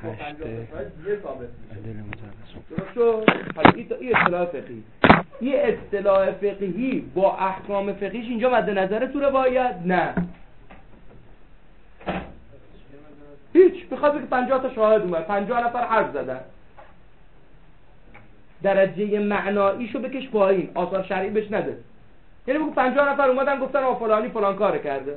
با 50 تا شاهد دیگه ثابت میشه. درست؟ حالا این اصطلاح فقهی. این اصطلاح فقهی با احکام فقهیش اینجا مد نظر تو روایت؟ نه. هیچ. بخواد بگه 50 تا شاهد اومد، 50 نفر حرف زدن، درجه معناییشو بکش پایین، آثار شرعی بهش نده. یعنی بگو 50 نفر اومدن گفتن آ فلانی فلان کار کرده.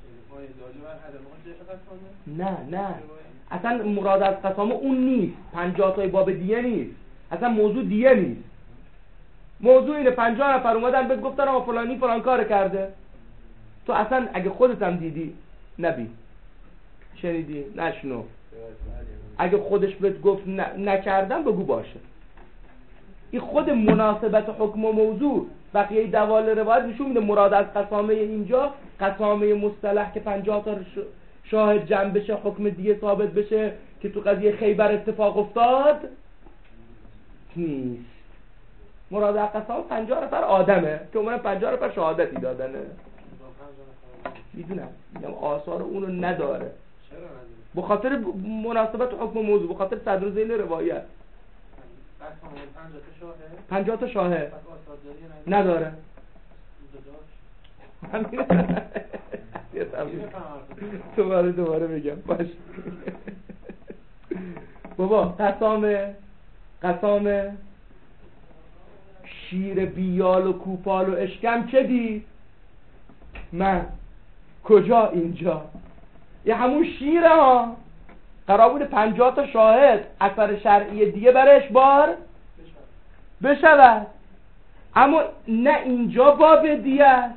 نه اصلا مراد از قسامه اون نیست. 50 تای باب دیه نیست، اصلا موضوع دیه نیست. موضوع اینه 50 نفر اومدن بهت گفتن آ فلانی فلان کار کرده. تو اصلا اگه خودت هم دیدی نبی، شنیدی نشنو، اگه خودش بهت گفت نکردم بگو باشه. این خود مناسبت حکم و موضوع بقیه دوال روایت نشون میده مراد از قسامه اینجا قسامه مصطلح که 50 تا شاهد جمع بشه، حکم دیگه ثابت بشه که تو قضیه خیبر اتفاق افتاد نیست. مراد از قسامه 50 نفر آدمه که اونم 50 نفر شهادتی دادنه. میدونم میگم آثار اونو نداره به خاطر مناسبت حکم و موضوع، به خاطر صدر ذیل روایت. 50 تا شاهد نداره. دوباره بگم باش. بابا قسامه شیر بیال و کوپال و اشکم چه دید؟ من. کجا؟ اینجا. یه همون شیره ها. قرار بود 50 تا شاهد اثر شرعی دیگه برش بار بشود، اما نه اینجا باب دیگه است،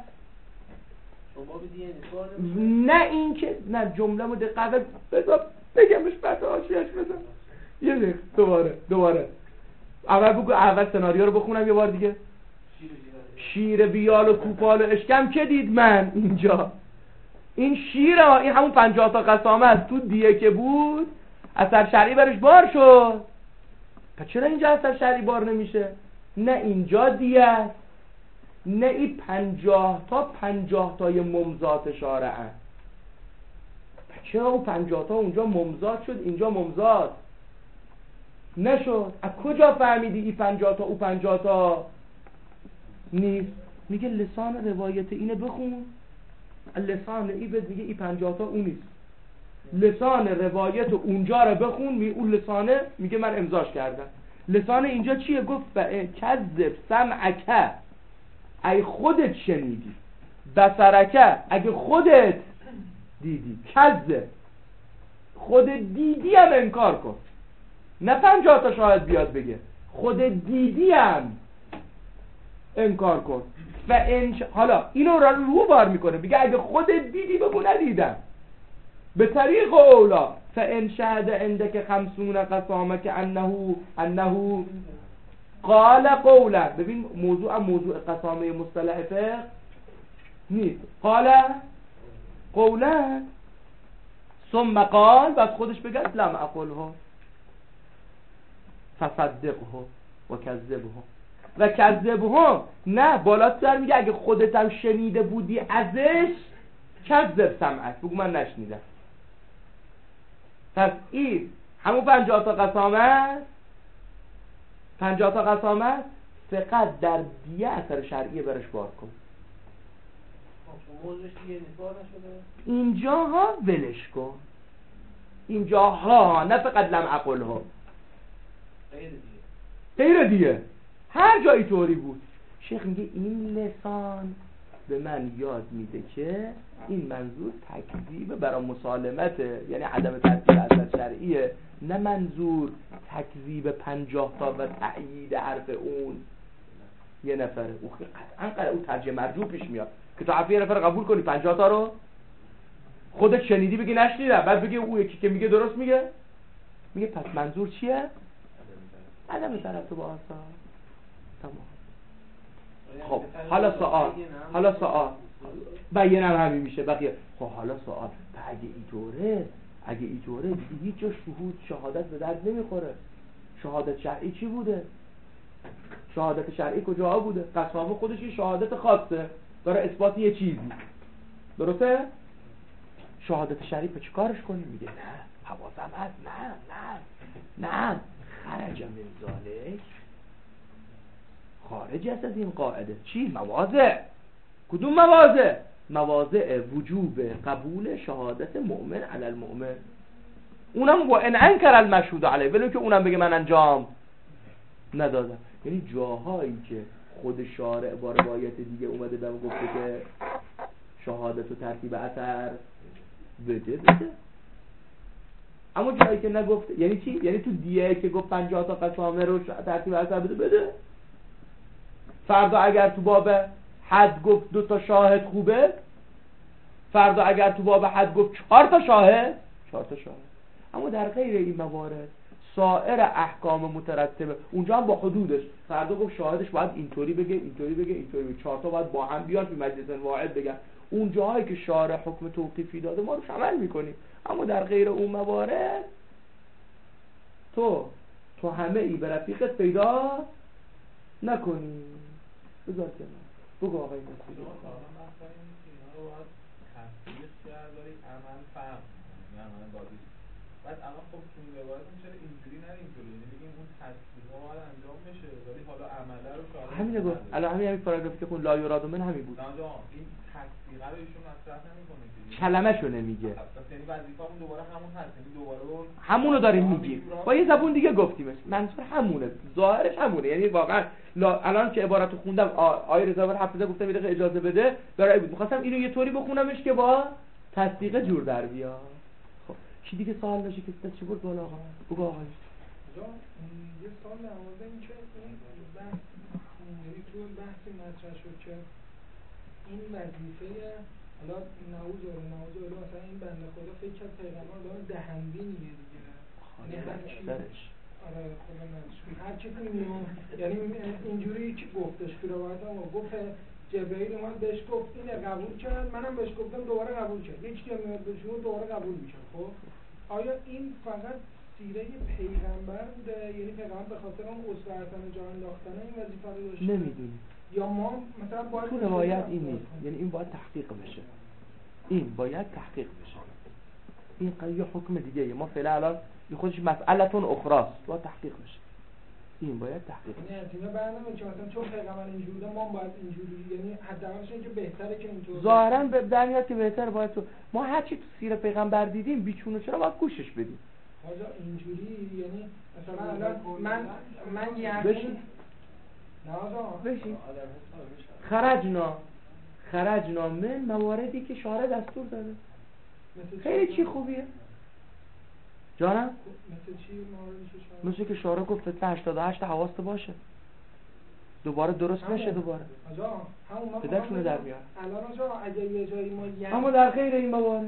نه این که نه جمله مو دقیقا بذار بگمش بعد آشیش بذار یه دقیقه دوباره اول بگو، اول سناریو رو بخونم یه بار دیگه. شیر بیال و کوپال و اشکم که دید؟ من. اینجا این شیر ها، این همون 50 تا قسامه است، تو دیگه که بود اثر شرعی برش بار شد. پس چرا اینجا اثر شرعی بار نمیشه؟ نه اینجا دیگه است، نه این 50 تای ممزات شارعه. چرا اون 50 تا اونجا ممزات شد اینجا ممزات نشد؟ از کجا فهمیدی این 50 تا او 50 تا نیست؟ میگه لسان روایت اینه بخون، لسان ای بهت میگه این 50 تا اون نیست. لسان روایت اونجا رو بخون، اون لسانه میگه من امضاش کردم. لسان اینجا چیه؟ گفت کذب سمعک، ای خودت شنیدی، بصرک، اگه خودت دیدی، کذب خودت دیدی هم انکار کن. نه 50 تا شاهد بیاد بگه، خودت دیدی هم انکار کن. حالا اینو رو بار میکنه، بگه اگه خودت دیدی بگو ندیدم. به طریق اولا فان شهد عندك 50 قسامه که انه قال قولا. ببین موضوع قسامه مصطلح فقه نیست. قال قولا ثم قال، بعد خودش بگه لم اقله فصدقه و کذبه. نه بالاتر میگه اگه خودت هم شنیده بودی ازش کذب سمعت، بگو من نشنیدم. پس این همون 50 تا قسامه فقط در دیه اثر شرعی برش بار کن. اینجاها ولش کن، اینجاها نه فقط لم اقلها، غیر دیه هر جایی طوری بود. شیخ میگه این لسان به من یاد میده که این منظور تکذیب برای مسالمته، یعنی عدم تکذیب اثر شرعیه، نه منظور تکذیب 50 تا و تأیید حرف اون یه نفره. قطعا اون ترجمه مرجوع پیش میاد که تو حرف یه نفر قبول کنی 50 تا رو خودت شنیدی بگی نشنیدم، بعد بگی اون یکی که میگه درست میگه پس منظور چیه؟ عدم ترتب آثار. تمام. خب حالا سوال بیانم همین میشه بقیه. خب حالا سوال اگه اینطوره هیچ جا شهادت به درد نمیخوره. شهادت شرعی چی بوده؟ شهادت شرعی کجا بوده؟ قسامه خودش یه شهادت خاصه برای اثبات یه چیزی، درسته؟ شهادت شرعی په چیکارش کنیم؟ میگه نه حواسم هست، نه نه خرج من ذالک، خارج است از این قاعده. چی؟ مواضع. کدوم مواضع؟ مواضع وجوب قبول شهادت مؤمن علی المؤمن، اونم با ان انکر المشهود علیه، ولی که اونم بگه من انجام ندادم. یعنی جاهایی که خود شارع با روایت دیگه اومده و گفته که شهادت و ترتیب اثر بده. اما جایی که نگفته، یعنی چی؟ یعنی تو دیه که گفت 50 تا قسامه رو ترتیب اثر بده. فردا اگر تو باب حد گفت 2 تا شاهد خوبه، فردا اگر تو باب حد گفت 4 تا شاهد، 4 تا شاهد. اما در غیر این موارد سایر احکام مترتبه اونجا هم با حدودش، فردا گفت شاهدش باید اینطوری بگه، 4 تا باید با هم بیاد به مجلس واحد بگن. اون جاهایی که شارع حکم توقیفی داده ما روش عمل میکنیم. اما در غیر اون موارد تو همه ای به رفیقت پیدا نکنی. بذار که بگو آقای مسئولی بعد الان خب تو روایت چرا اینجوری نه اینطوری، یعنی بگیم اون تصدیقا باید انجام بشه ولی حالا عمله رو شاید همین گفت. الان همین پاراگرافی که خون لا یراد من همین بود. نه این تصدیقا رو ایشون مطرح نمیکنه که کلمه‌شو نمیگه. یعنی وظیفه‌مون دوباره همون هست، یعنی دوباره همونو داریم میگیم. با یه زبون دیگه گفتیمش. منظور همونه. ظاهرش همونه. یعنی واقعا الان که عبارتو خوندم آیه رضا حافظه گفتم یه دقیقه اجازه بده برای بود. می‌خواستم اینو یه طوری بخونمش که با تصدیق جور در بیاد. چی دیگه سوال داشتی که دست چی بود بالا آقا؟ بگو آقا. یه سوال در مورد این که این بحث یعنی تو بحثی مطرح شد که این وظیفه حالا نعوذ بالله مثلا این بنده خدا فکر کرد پیغمبر داره دهنبینیه دیگه، یعنی هر چی آره خدا نشون هر چی یعنی اینجوری که گفتش تو روایت هم گفت جبرئیل اومد بهش گفت اینه قبول کرد، منم بهش گفتم دوباره قبول کرد، یکی که میاد به شما دوباره قبول میشه. خب آیا این فقط سیره پیغمبر بوده؟ یعنی پیغمبر به خاطر اون اسوه حسن جا انداختن این وظیفه رو داشته؟ نمیدونی. یا ما مثلا باید تو روایت این نیست، یعنی این باید تحقیق بشه. این باید تحقیق بشه. این یه حکم دیگه ما فعلا الان این خودش مسئله‌تون اخراست، باید تحقیق بشه. این باید تحقیق بشه. یعنی اعتماد برنامه چون مثلا چون پیغمبر اینجوری بوده ما باید اینجوری، یعنی حداقلش این که بهتره که اینطور ظاهرا به دنیات که بهتره باید تو ما هر چی تو سیر پیغمبر دیدیم بیچونه چرا باید گوشش بدیم. آجا اینجوری یعنی مثلا الان من یعنی بشین نه آجا بشین خرجنا من مواردی که شارع دستور داده. خیلی چی خوبیه جانم؟ مثل چی مواردی که شارع؟ مثل که شارع گفت فتنه 88 حواست باشه دوباره درست نشه دوباره آجا همون پدرشونو در بیار. الان آجا اگه یه جایی ما یعنی اما در غیر این موارد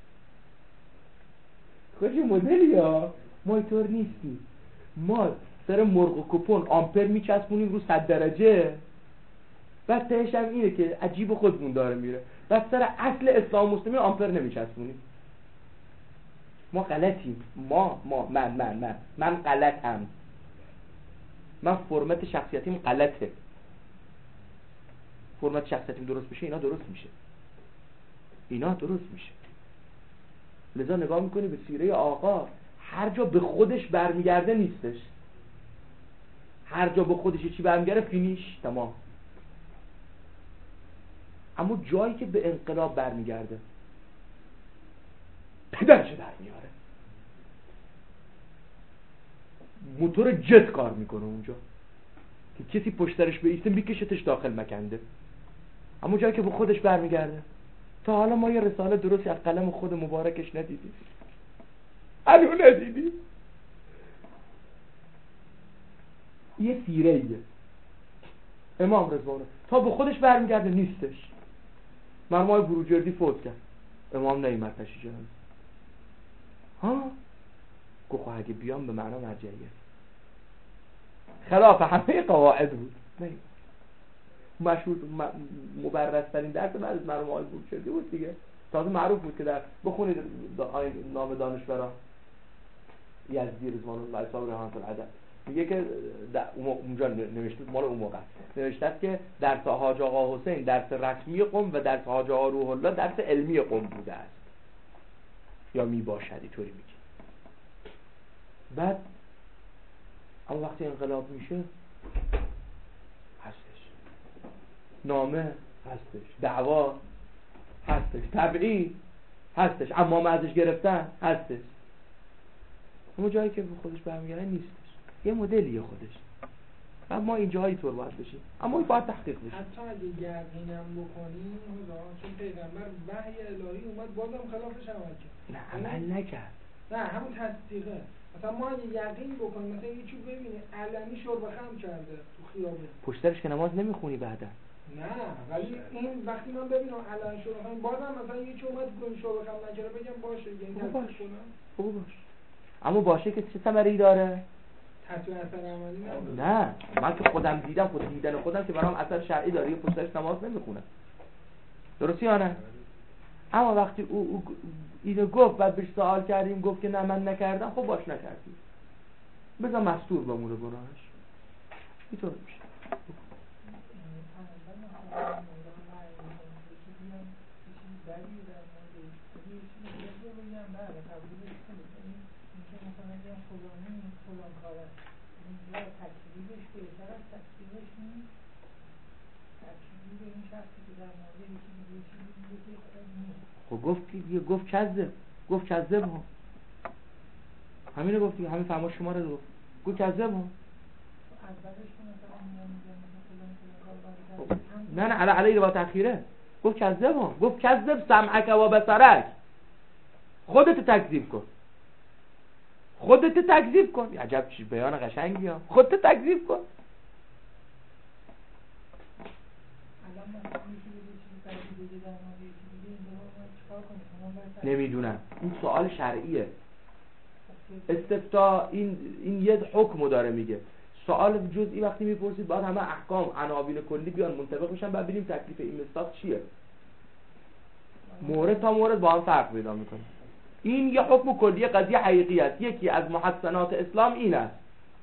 کجی مدلی ها ما اینطور نیستیم. ما سر مرغ و کپون آمپر میچسبونیم رو 100 درجه، بعد تهش هم اینه که عجیب خودمون داره میره، بعد سر اصل اسلام مسلمین آمپر نمیچسبونیم. ما غلطیم. من غلطم. من فرمت شخصیتیم غلطه. فرمت شخصیتیم درست بشه اینا درست میشه. لذا نگاه میکنی به سیره آقا هر جا به خودش برمیگرده نیستش. هر جا به خودش چی برمیگرده فینیش تمام. اما جایی که به انقلاب برمیگرده پدرش در میاره، موتور جت کار میکنه اونجا که کسی پشترش بیسته میکشتش داخل مکنده. اما جایی که به خودش برمیگرده تا حالا ما یه رساله درستی از قلم خود مبارکش ندیدیم. الو ندیدیم. یه سیره‌ایه امام رضوانه تا به خودش برمیگرده نیستش. مرمای بروجردی فوت کرد، امام نیامد تشریح جنازه. گفت اگه بیام به معنا مرجعیه خلاف همه قواعد بود. مشهور مبرزترین درس من از مرمای بروجردی بود دیگه. تازه معروف بود که در بخونید نام دانشورا یزدی رضوان الله صاحب رحمت العدد میگه که اونجا نوشته مال اون موقع نوشته است که درس حاج آقا حسین درس رسمی قم و درس حاج آقا روح الله درس علمی قم بوده است یا می باشد اینطوری میگه. بعد وقتی انقلاب میشه هستش، نامه هستش، دعوا هستش، تبعید هستش، اما ازش گرفتن هستش. اما جایی که به خودش برمیگرده نیستش، یه مدلیه خودش. و ما اینجاهایی طور باید بشیم، اما این باید تحقیق بشه. حتی اگه یقینم بکنیم چون پیغمبر وحی الهی اومد بازم خلافش عمل کرد، نه عمل نکرد، نه همون تصدیقه. مثلا ما اگه یقین بکنیم، مثلا یه چیز ببینی علنی شرب خمر کرده تو خیابون، پشترش که نماز نمیخونی بعدا؟ نه ولی این وقتی من ببینم علن شرب خمر، بازم مثلا یه چیز اومد شرب خمر نکرده، بگم باشه یعنی تصدیق کنم، خوب باش. اما باشه که چه ثمره‌ای داره؟ تطبیق اثر عملی نه، من که خودم دیدم، خود دیدن خودم که برام اثر شرعی داره، یه پشتش نماز نمیخونم، درستی یا نه؟ اما وقتی او اینو گفت بعد بهش سوال کردیم گفت که نه من نکردم، خب باش نکردیم، بذار مستور بمونه گناهش، اینطور میشه. خب گفت کذب ها، همینو گفتی، همین فرما شما رو گفت کذب ها. نه علیه با تأخیره، گفت کذب ها، گفت کذب سمعک و بصرک، خودت تکذیب کن. عجب چی بیان قشنگی ها، خودت تکذیب کن. نمیدونم، این سوال شرعیه، استفتاء این یه حکمو داره میگه. سوال جزئی وقتی میپرسید باید همه احکام عناوین کلی بیان منطبق بشن، بعد ببینیم تکلیف این مصداق چیه. مورد تا مورد با هم فرق پیدا میکنه. این یه حکم کلی قضیه حقیقی است، یکی از محسنات اسلام این است.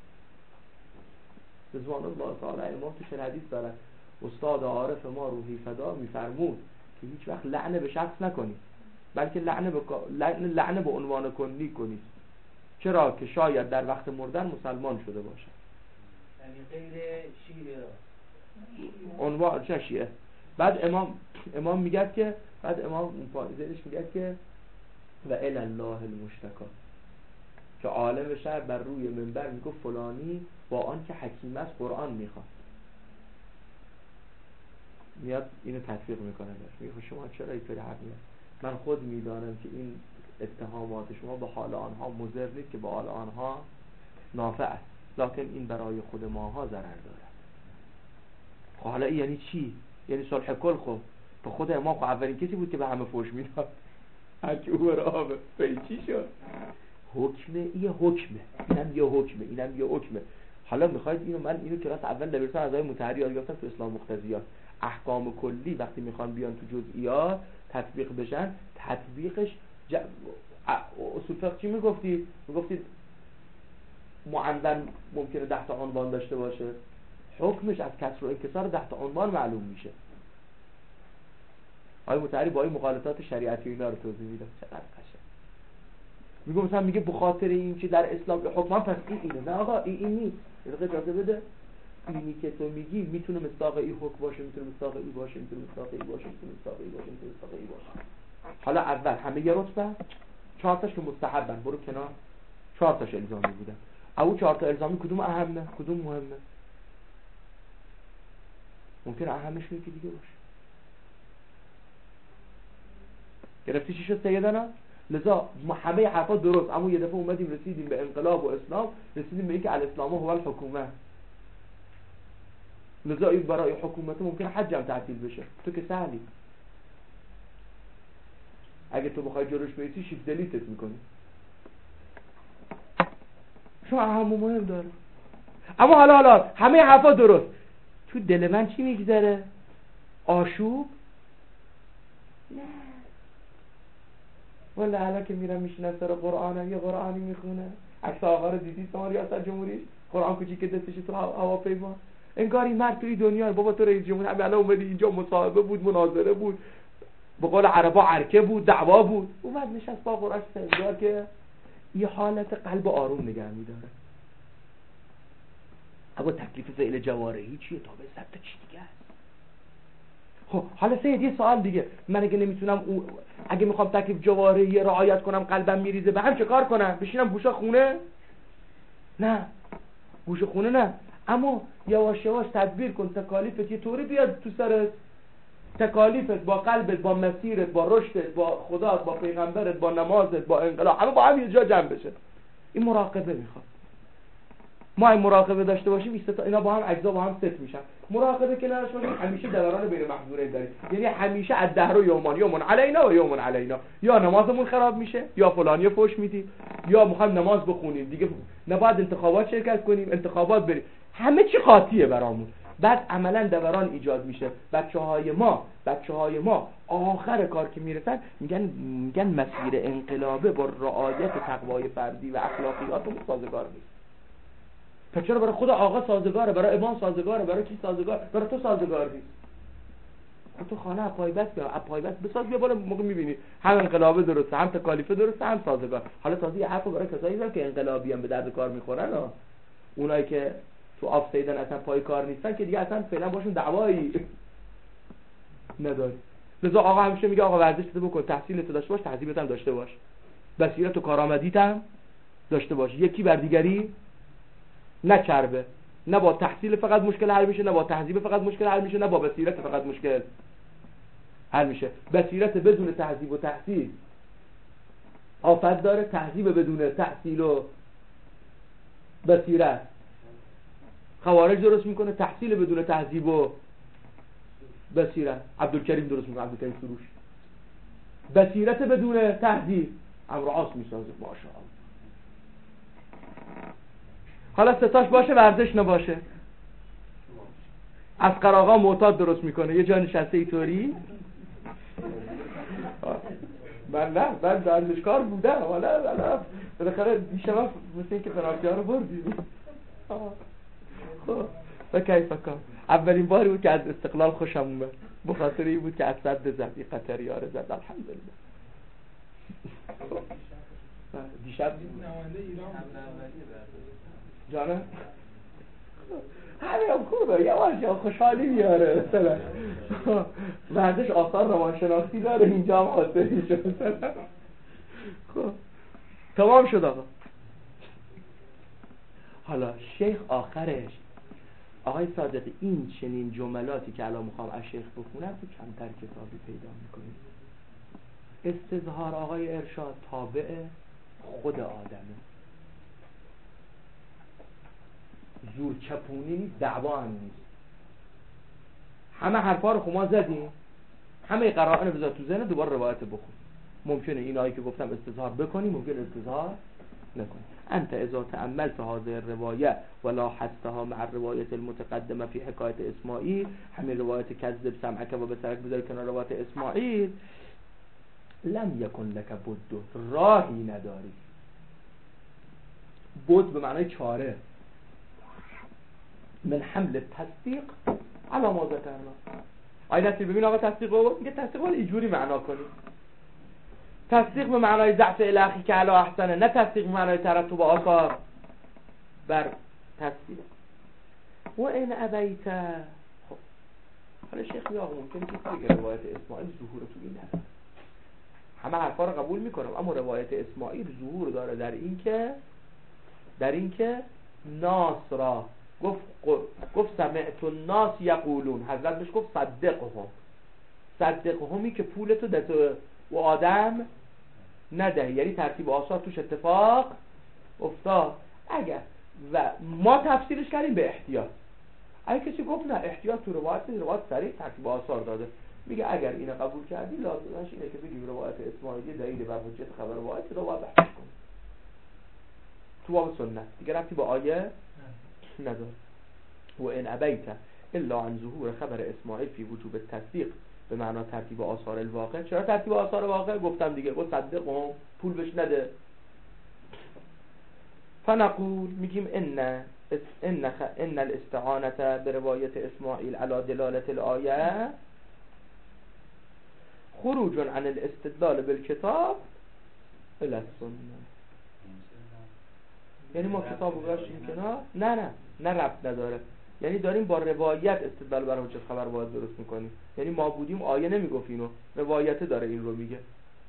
رضوان الله تعالی امام تو چه حدیث داره، استاد عارف ما روحی فدا میفرمود که هیچ وقت لعنه به شخص نکنید، بلکه لعنه به عنوان کلی کنید، چرا که شاید در وقت مردن مسلمان شده باشد. یعنی غیر شیعه عنوان چه شیعه. بعد امام میگه که اون پایزش میگه که و الی الله المشتکا، که عالم شهر بر روی منبر میگه فلانی با آن که حکیم است قرآن میخواد، میاد اینو تطبیق میکنه. میگه شما چرا اینطوری حرف میزنید؟ من خود میدانم که این اتهامات شما به حال آنها مضر نیست که به حال آنها نافع است، لکن این برای خود ماها ضرر داره. حالا این یعنی چی؟ یعنی صلح کل. خب به خود امام خب اولین کسی بود که به همه فوش میداد، هرکی او برای پیچی شد. این یه حکمه. حالا میخواید اینو کلاس اول دبیرستان از آقای مطهری یاد گرفتم تو اسلام مقتضیات. احکام کلی وقتی میخوان بیان تو جزئیات تطبیق بشن، تطبیقش اصول فقه چی میگفتید معنون ممکنه 10 تا عنوان داشته باشه، حکمش از کسر و انکسار 10 تا عنوان معلوم میشه. آقای مطهری با این مقالطات شریعتی اینا رو توضیح میده، چقدر قشنگ. میگه مثلا میگه به خاطر این که در اسلام حکم پس اینه. نه آقا این نیست. اجازه بده. اینی که تو میگی میتونه مصداق این حکم باشه، میتونه مصداق این باشه، میتونه مصداق این باشه، میتونه مصداق این باشه، میتونه مصداق این باشه. حالا اول همه یه رتبه، 4 تاش که مستحبن برو کنار، 4 تاش الزامی بودن. او 4 تا الزامی کدوم اهمه، کدوم مهمه؟ ممکنه اهمش یکی دیگه باشه. گرفتی چی شد سیدنا؟ لذا همه حرفا درست، اما یه دفعه اومدیم رسیدیم به انقلاب و اسلام، رسیدیم به اینکه الاسلام هو الحکومه. لذا این برای حکومت ممکنه حج هم تعطیل بشه. تو که سهلی، اگه تو بخوای جلوش بیسی شیفت دلیتت میکنی. شما اهم و مهم داره. اما حالا همه حرفا درست، تو دل من چی میگذره؟ آشوب؟ نه والا حالا که میرم میشینم سر قرآنم، یه قرآنی میخونه. عکس آقا رو دیدید شما ریاست جمهوری؟ قرآن کوچیک دستش تو هواپیما. انگار این مرد توی دنیا، بابا تو رئیس جمهور الان اومدی اینجا، مصاحبه بود، مناظره بود، به قول عربا عرکه بود، دعوا بود، اومد نشست با قرآن، انگار که یه حالت قلب آروم نگه میداره. اما تکلیف فعل جوارحی چیه؟ تابع ثبت چی دیگه است؟ خب حالا سید یه سوال دیگه، من اگه نمیتونم اگه میخوام تکلیف جوارحی رعایت کنم قلبم میریزه به هم چه کار کنم؟ بشینم گوشه خونه؟ نه گوشه خونه نه، اما یواش یواش تدبیر کن، تکالیفت یه طوری بیاد تو سرت، تکالیفت با قلبت، با مسیرت، با رشدت، با خدات، با پیغمبرت، با نمازت، با انقلاب، همه با هم یه جا جمع بشه. این مراقبه میخواد. ما این مراقبه داشته باشیم اینا با هم اجزا با هم ست میشن. مراقبه که نداشته باشیم همیشه دوران بین محظورین داریم، یعنی همیشه الدهر و یومون علینا و یومون علینا، یا نمازمون خراب میشه، یا فلانی فوش میدیم، یا میخوایم نماز بخونیم دیگه نباید انتخابات شرکت کنیم، انتخابات بریم، همه چی قاطیه برامون. بعد عملا دوران ایجاد میشه. بچهای ما آخر کار که میرسن میگن مسیر انقلابه با رعایت تقوای فردی و اخلاقیاتمون سازگار نیست. پس چرا برای خود آقا سازگاره، برای امام سازگاره، برای کی سازگار، برای تو سازگار نیست؟ تو خانه اپایبت بساز بیا بالا، موقع میبینی هم انقلابه درسته، هم تکالیفه درسته، هم سازگار. حالا تازه یه حرفو برای کسایی میزنم که انقلابی هم به درد کار میخورن اونایی که تو آفسیدن اصلا پای کار نیستن که دیگه اصلا فعلا باشون دعوایی نداری. لذا آقا همیشه میگه آقا ورزش بکن، تحصیلت داشته باش، تهذیبت هم داشته باش، بصیرت و کارآمدیت هم داشته باش، یکی بر دیگری نچربه. نه با تحصیل فقط مشکل حل میشه، نه با تهذیب فقط مشکل حل میشه، نه با بصیرت فقط مشکل حل میشه. بصیرت بدون تهذیب و تحصیل آفت داره، تهذیب بدون تحصیل و بصیرت خوارج درست میکنه، تحصیل بدون تهذیب و بصیرت عبدالکریم درست میکنه، عبدالکریم سروش. بصیرت بدون تهذیب امر عاص میسازه. ماشاءالله. حالا ستاش باشه ورزش نباشه. اسقر آقا معتاد درست میکنه، یه جا نشسته اینطوری. من ورزشکار بودم، حالا بالاخره دیشب مثل اینکه پنالتی‌ها رو بردیم. خب و کیف کن. اولین باری بود که از استقلال خوشم اومد، به خاطر این بود که از صد زد، این قطری‌ها رو زد. الحمدلله. دیشب نماینده ایران جانه همین خوبه، یواش خوشحالی میاره. مثلا ورزش آثار روانشناختی داره، اینجا هم آثاری شد. خب تمام شد آقا. حالا شیخ آخرش آقای صادق این چنین جملاتی که الان میخوام از شیخ بخونم تو کمتر کتابی پیدا میکنیم. استظهار آقای ارشاد تابع خود آدمه، زور چپونی نیست، دعوا هم نیست. همه حرفا رو خما زدیم، همه قرائن بذار تو ذهن، دوباره روایت بخون. ممکنه اینایی که گفتم استظهار بکنی، ممکنه استظهار نکنی. انت اذا تأملت هذه الروايه ولا حسها مع الروايه المتقدمه في حکایت اسماعیل، همین روایت کذب سمعک و بصرک بذار کنار روایت اسماعیل، لم یکن لک بد، راهی نداری. بد به معنای چاره، من حمل تصدیق علی ما ذکرنا. آیه نصیر ببین آقا تصدیق رو میگه تصدیق رو اینجوری معنا کنی، تصدیق به معنای ضعف الهی که علی احسنه، نه تصدیق به معنای ترتب آثار بر تصدیق. و این ابیت. خب حالا شیخ میگه آقا ممکنه که روایت اسماعیل ظهور تو این هست، همه حرفا رو قبول میکنم، اما روایت اسماعیل ظهور داره در این که ناس را گفت سمعت الناس یقولون، حضرت بهش گفت صدقهمی که پولتو دست و آدم ندهی، یعنی ترتیب آثار توش اتفاق افتاد. اگر و ما تفسیرش کردیم به احتیاط. اگه کسی گفت نه احتیاط تو روایت صریح ترتیب آثار داده، میگه اگر اینو قبول کردی لازمش اینه که بگیم روایت اسماعیلی دلیل بر حجیت خبر روایت رو باید بحث کنیم تو باب سنت، دیگه ربطی با آیه نداره. و ان ابیت الا عن ظهور خبر اسماعیل فی وجوب التصدیق به معنا ترتیب آثار الواقع. چرا ترتیب آثار واقع؟ گفتم دیگه، گفت صدقهم، پول بهش نده. فنقول میگیم ان الاستعانه بروايه اسماعیل علی دلاله الآیه خروج عن الاستدلال بالکتاب الى السنه. یعنی ما کتاب رو گذاشتیم کنار. نه ربط نداره. یعنی داریم با روایت استدلال بر حجت خبر واحد درست میکنیم. یعنی ما بودیم آیه نمیگفت اینو، روایت داره این رو میگه.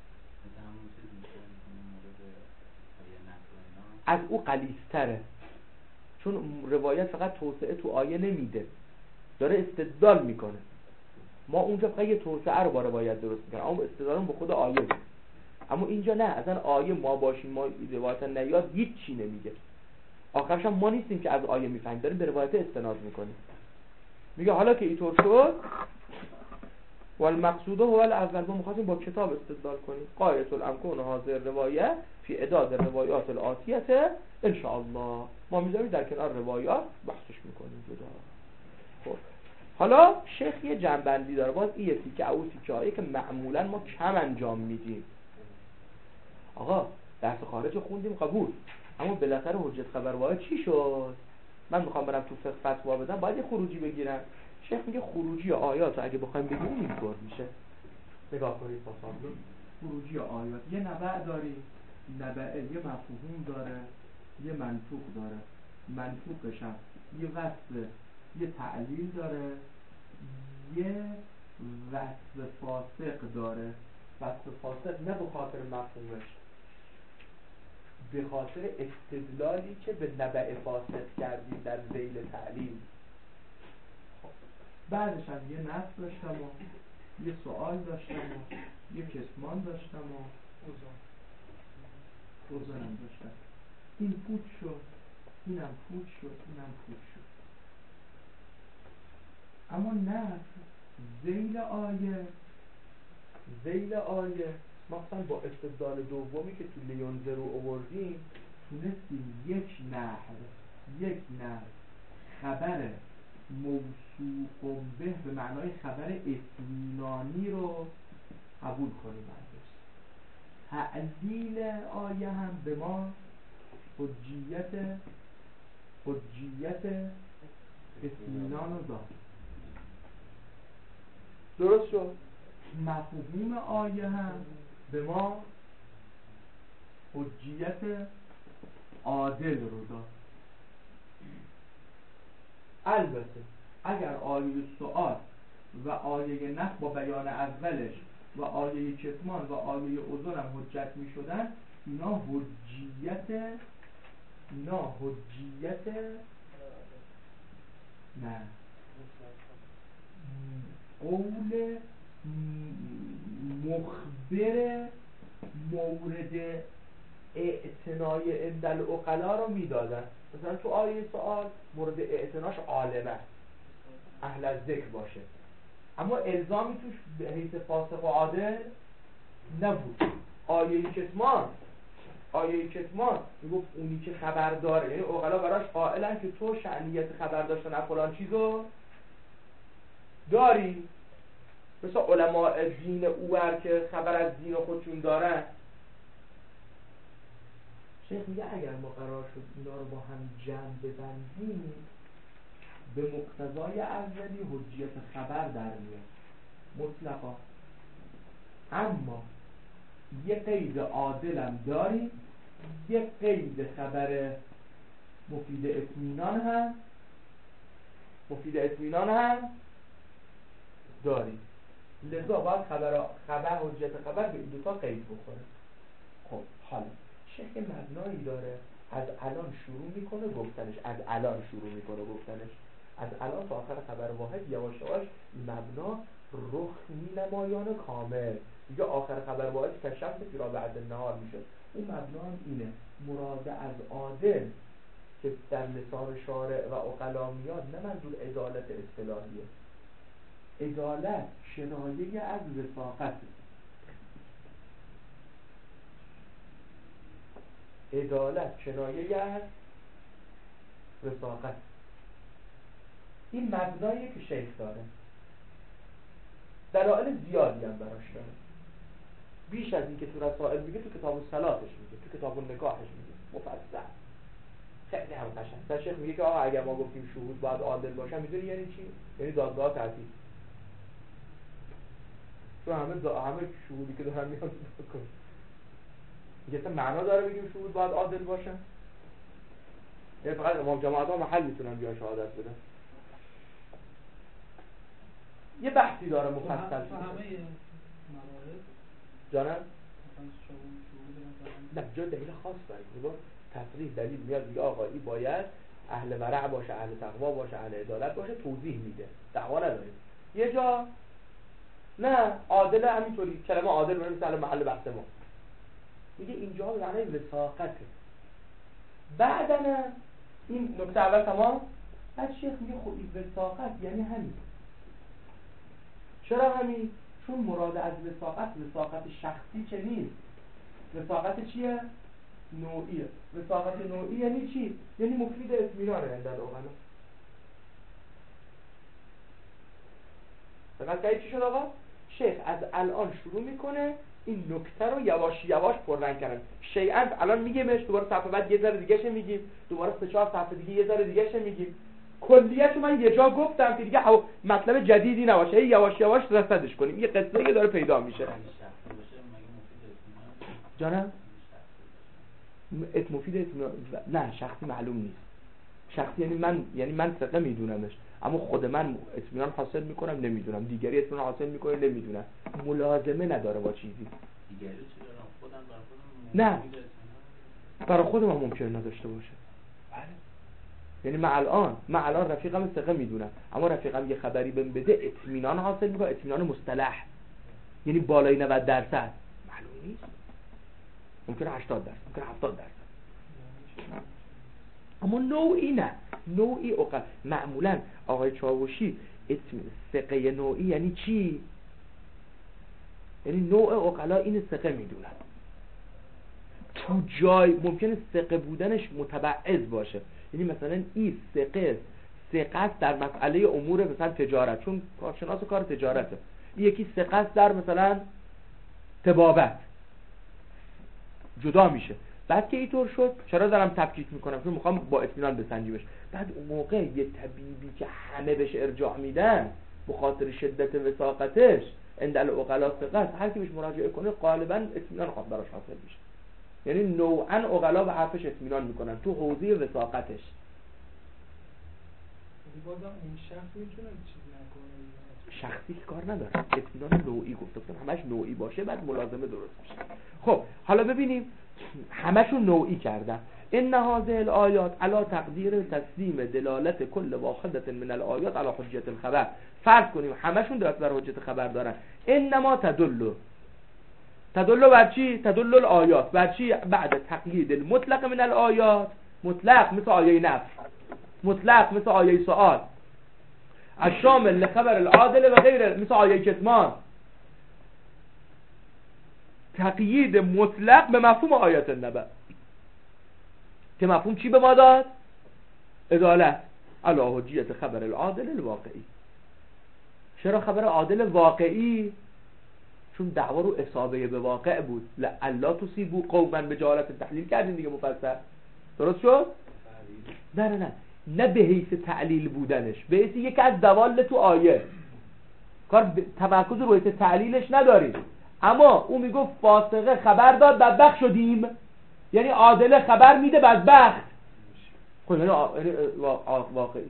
از او غلیظ‌تره، چون روایت فقط توسعه تو آیه نمیده، داره استدلال میکنه. ما اونجا فقط یه توسعه رو با روایت درست میکنه، اما استدلالمون به خود آیه بود. اما اینجا نه، اصلا آیه ما باشیم ما روایت نیاد هیچ چی نمیگه. آخرش هم ما نیستیم که از آیه میفهمیم، داریم به روایت استناد میکنیم. میگه حالا که اینطور شد، والمقصود هو الاول، ما می‌خواستیم با کتاب استدلال کنیم. قایت الامکان حاضر روایه فی اعداد روایات الاتیه ان شاء الله. ما میذاریم در کنار روایات بحثش میکنیم جدا. خب حالا شیخ یه جنبندی داره، باز این تیکه او تیکه‌ای که معمولا ما کم انجام میدیم. آقا درس خارج خوندیم قبول، اما بالاخره حجت خبر واحد چی شد؟ من میخوام برم تو فقه فتوا بدم، باید یه خروجی بگیرم. شیخ میگه خروجی آیات اگه بخوایم بگیریم اینطور میشه. نگاه کنید با صاحب، خروجی آیات یه نبع داریم، نبع یه مفهوم داره، یه منطوق داره. منطوقش هم یه وصف، یه تعلیل داره، یه وصف فاسق داره. وصف فاسق نه به خاطر مفهومش، به خاطر استدلالی که به نبع فاسق کردیم در ذیل تعلیل. بعدش هم یه نص داشتم و یه سوال داشتم و یه کتمان داشتم و اوزانم داشتم. این پوچ شد، اینم پوچ شد، اینم پوچ شد. اما نص ذیل آیه مثلا با استدلال دومی که تو لیونزه رو آوردیم تونستیم یک نحو خبر موثوق به معنای خبر اطمینانی رو قبول کنیم. تعلیل آیه هم به ما حجیت اطمینان رو داد. درست شد؟ مفهوم آیه هم به ما حجیت عادل رو داد. البته اگر آیه سؤال و آیه نفی با بیان اولش و آیه کتمان و آیه اذن هم حجت می شدن، اینا حجیت نه قول مخبر مورد اعتنای عند العقلا رو میدادن. مثلا تو آیه سؤال مورد اعتناش عالمه، اهل الذکر باشه، اما الزامی توش به حیث فاسق و عادل نبود. آیه کتمان میگفت اونی که خبر داره، یعنی عقلا براش قائلن که تو شأنیت خبر داشتن از فلان چیزو داری، مثل علماء دین اوور که خبر از دین خودشون دارن. شیخ میگه اگر ما قرار شد اینا رو با هم جمع ببندیم، به مقتضای اولی حجیت خبر در میاد مطلقا، اما یه قید عادلم داریم، یه قید خبر مفید اطمینان هم داریم. لذا باید خبر حجت خبر به این دوتا قید بکنه. خب حالا شیخ مبنایی داره، از الان شروع میکنه گفتنش، از الان تا آخر خبر واحد یواش یواش مبنا رخ مینمایان کامل. دیگه آخر خبر واحد کشفت فیرا بعد النهار میشه. اون مبنا هم اینه، مراد از عادل که در لسان شارع و عقلا میاد نه منظور عدالت اصطلاحیه. عدالت کنایه از وثاقت. این مبناییه که شیخ داره، دلایل زیادی هم براش داره، بیش از این که تو رسائل میگه تو کتاب الصلاتش میگه، تو کتاب النکاحش میگه مفصل، خیلی هم قشنگ. در شیخ میگه که آقا اگر ما گفتیم شهود باید عادل باشن، میدونی یعنی چی؟ یعنی دادگاه تعطیل. تو همه شهودی که دارن میان کن میگه معنا داره بگیم شهود باید عادل باشن؟ یعنی فقط امام جماعت ها محل میتونن بیان شهادت بدن. یه بحثی داره مفصل همه موارد جانم؟ نه جا دلیل خاص داره. تصریح دلیل میاد میگه آقا این باید اهل ورع باشه، اهل تقوا باشه، اهل عدالت باشه، توضیح میده، دعوا نداریم. یه جا نه عادل همینطوری، کلمه عادل میشه مثلا محل بحث ما، میگه اینجا به معنی وثاقته. بعداً این نکته اول تمام. بعد شیخ میگه خب این وثاقت یعنی همین. چرا همین؟ چون مراد از وثاقت شخصی چه نیست. وثاقت چیه؟ نوعیه. وثاقت نوعی یعنی چی؟ یعنی مفید اطمینانه عند العقلا. فقط چی شد آقا؟ شیخ از الان شروع میکنه این نکته رو یواش یواش پررنگ کردن. شیئا الان میگیمش، دوباره صفحه بعد یه ذره دیگه‌ش میگیم، دوباره 3-4 صفحه دیگه یه ذره دیگه‌ش میگیم. کلیتو من یه جا گفتم که دیگه مطلب جدیدی نباشه، یواش یواش رصدش کنیم. یه قصه داره پیدا میشه. جانم؟ مفید اطمینان نه شخصی معلوم نیست. شخصی یعنی من ثقه میدونمش، اما خود من اطمینان حاصل میکنم نمیدونم، دیگری اطمینان حاصل میکنه نمیدونم، ملازمه نداره با چیزی. دیگری چه دارم خودم نه برای خودم هم ممکنه نداشته باشه. یعنی من الان رفیقم ثقه میدونم، اما رفیقم یه خبری بهم بده اطمینان حاصل میکنه، اطمینان مصطلح، یعنی بالای 90% معلوم نیست، ممکنه 80%، ممکنه 70%. اما نوعی نه، نوعی معمولا آقای چاوشی ثقه نوعی یعنی چی؟ یعنی نوع عقلا این ثقه میدونن. تو جای ممکنه ثقه بودنش متبعض باشه، یعنی مثلا این ثقه است در مسئله امور مثلا تجارت، چون کارشناس کار تجارته. این یکی ثقه است در مثلا طبابت، جدا میشه. بعد که اینطور شد چرا دارم تفکیک میکنم؟ چون میخوام با اطمینان بسنجیمش. بعد اون موقع یه طبیبی که همه بهش ارجاع میدن به خاطر شدت وثاقتش عند العقلا ثقه است، هر کی بهش مراجعه کنه غالبا اطمینان خواهد براش حاصل میشه. یعنی نوعا عقلا به حرفش اطمینان میکنن تو حوزه وثاقتش. بازم اون شخص میتونه چیزی نکنه، شخصی کار نداره، اطمینان نوعی گفتم همش نوعی باشه بعد ملازمه درست میشه. خب حالا ببینیم همشون نوعی کردن. ان هذه الآیات علی تقدیر تسلیم دلالت کل واحدة من الآیات علی حجت الخبر. فرض کنیم همشون دلالت بر حجت خبر دارن. انما تدل بر چی؟ تدل الآیات بر چی؟ بعد تقیید المطلق من الآیات، مطلق مثل آیه نفی، مطلق مثل آیه سؤال، الشامل لخبر العادل و غیره مثل آیه کتمان. تقیید مطلق به مفهوم آیات النبأ که مفهوم چی به ما داد؟ عدالت علی حجیت خبر العادل الواقعی. چرا خبر عادل واقعی؟ چون دعوا رو اصابه به واقع بود. لعلا تصیبوا قوما بجهالت، تحلیل کردیم دیگه مفصل، درست شد؟ نه به حیث تعلیل بودنش، به حیث یک از دوال تو آیه، کار تمرکز روی تعلیلش نداریم. اما او میگفت فاسقه خبر داد بدبخت شدیم، یعنی عادله خبر میده بدبخت. خب یعنی واقعی،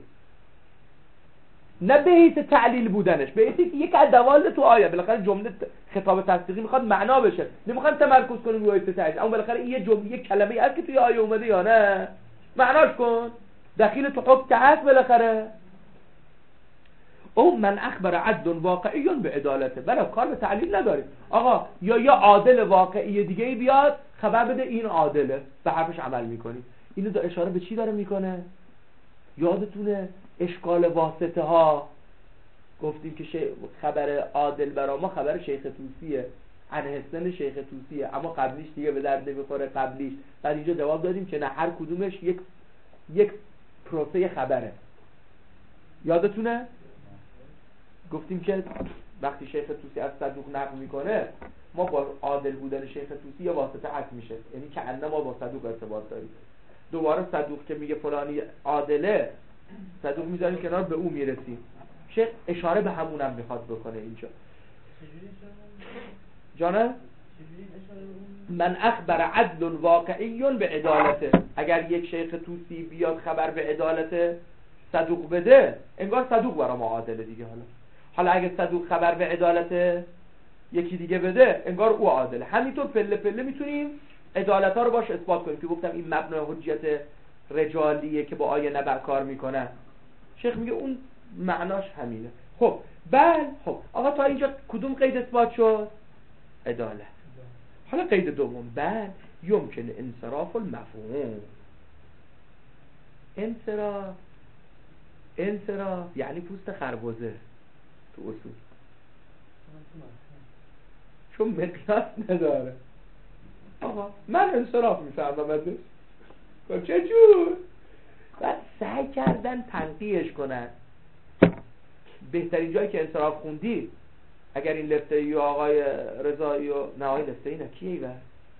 نه به حیث تعلیل بودنش، به حیث یک از دوال تو آیه. بالاخره جمله خطاب تصدیقی میخواد معنا بشه، نمیخواد تمرکز کنیم روی تعلیل. اما بالاخره این یه جمله، یک کلمه هست که توی آیه اومده یا نه، معناش کن، دخیل تو حکم که هست بالاخره. او من اخبر عدل واقعی به عدالته، برای کار به تعلیل نداریم. آقا یا عادل واقعی دیگه ای بیاد خبر بده این عادله، به حرفش عمل میکنیم. اینو دا اشاره به چی داره میکنه؟ یادتونه اشکال واسطه ها گفتیم که خبر عادل برای ما خبر شیخ توسیه، انحسن شیخ توسیه، اما قبلیش دیگه به درد نمیخوره قبلیش. بعد اینجا جواب دادیم که نه، هر کدومش یک پروسه خبره. یادتونه؟ گفتیم که وقتی شیخ توسی از صدوق نقل میکنه، ما با عادل بودن شیخ توسی یا واسطه حد میشه، یعنی که انما ما با صدوق ارتباط داریم. دوباره صدوق که میگه فلانی عادله، صدوق میذاریم کنار، به او میرسیم. شیخ اشاره به همونم میخواد بکنه اینجا. جانه؟ من اخبر عدل واقعی به عدالته، اگر یک شیخ توسی بیاد خبر به عدالت صدوق بده انگار صدوق برای ما عادله دیگه. حالا اگه صدوق خبر به عدالت یکی دیگه بده انگار او عادله. همینطور پله پله میتونیم عدالت ها رو باش اثبات کنیم که گفتم این مبنای حجیت رجالیه که با آیه نبع کار میکنه. شیخ میگه اون معناش همینه. خب خب آقا تا اینجا کدوم قید اثبات شد؟ عدالت. حالا قید دوم یمکن انصراف المفهوم. انصراف یعنی پوست خربزه تو اصول، چون مقیاس نداره. آقا من انصراف میفهمم ازش، چجور؟ بعد سعی کردن تنقیحش کنن. بهترین جایی که انصراف خوندی اگر این لفته‌ای و آقای رضایی و نهایی لفته‌ای نه کیه ایوه؟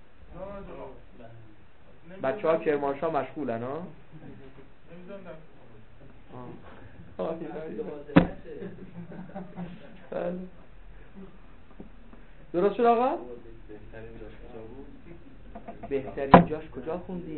بچه ها کرمانشاه مشغولن ها؟ درست شد آقا؟ بهترین جاش کجا خوندی؟